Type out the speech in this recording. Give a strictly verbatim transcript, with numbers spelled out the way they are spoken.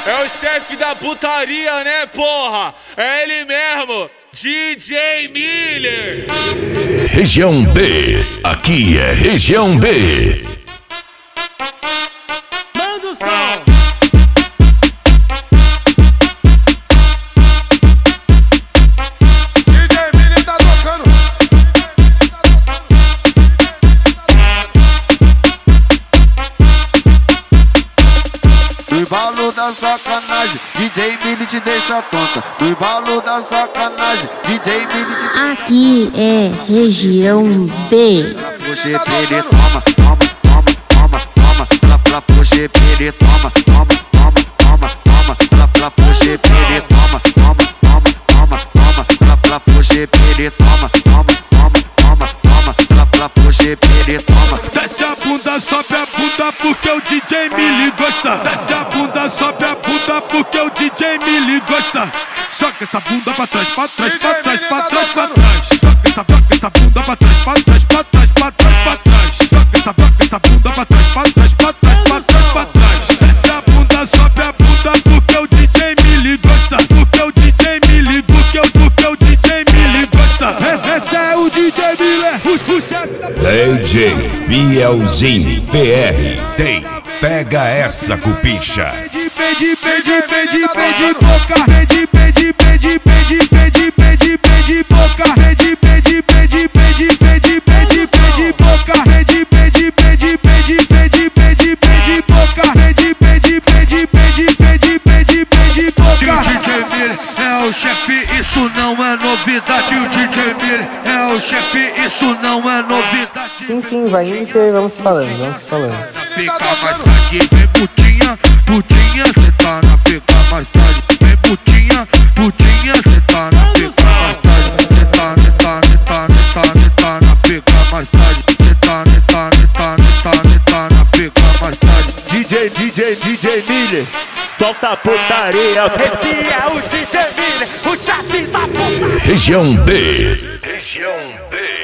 É o chefe da putaria, né, porra? É ele mesmo, D J Miller. Região B, aqui é Região B. Manda o som. D J Miller tá tocando. Do embalo da sacanagem, D J Miller te deixa tonta. Do embalo da sacanagem, D J Miller te deixa. Aqui é Região B. Puxa pere, toma, toma, toma, toma, toma. Ela ela puxa pere, toma, toma, toma, toma, toma. Ela ela puxa pere, toma, toma, toma, toma, toma. Ela ela puxa pere, toma, toma, toma, toma, toma. Ela ela puxa pere, toma. Desce a bunda, sobe a bunda porque o D J Miller gosta. Desce a bunda, sobe a bunda porque o D J Miller gosta. Joga essa bunda pra trás, pra trás, pra trás, pra trás, pra trás. Joga essa, joga essa bunda pra trás, pra trás, pra trás, pra trás, pra trás. Joga essa, joga essa bunda pra trás, pra trás, pra trás, pra trás, pra trás. Desce a bunda, sobe a bunda porque o D J Miller gosta. Porque o D J Miller, porque o, porque o D J Miller gosta. Esse é o D J Miller, o, o chefe da D J Bielzinho B R tem. Pega essa cupicha. Pede, pede, pede, pede, pede boca. Pede, pede, pede, pede, pede, pede, pede boca. Pede, pede, pede, pede, pede, pede, pede boca. Pede, pede, pede, pede, pede, pede, pede boca. Pede, pede, pede, pede, pede, pede, pede boca. O D J Miller é o chefe, isso não é novidade. O D J Miller é o chefe, isso não é novidade. Sim, sim, vai indo que vamos falando, vamos falando. Fica mais tarde, vem putinha, putinha, cê tá na pica mais tarde. Vem putinha, putinha, cê tá na pica mais tarde. Cê tá, cê tá, cê tá, cê tá, cê tá na pica mais tarde. Cê tá, cê tá, cê tá, cê tá, cê tá na pica mais tarde. D J, D J, D J Miller, solta a putaria. Esse é o D J Miller, o chefe da puta. Região B. Região B.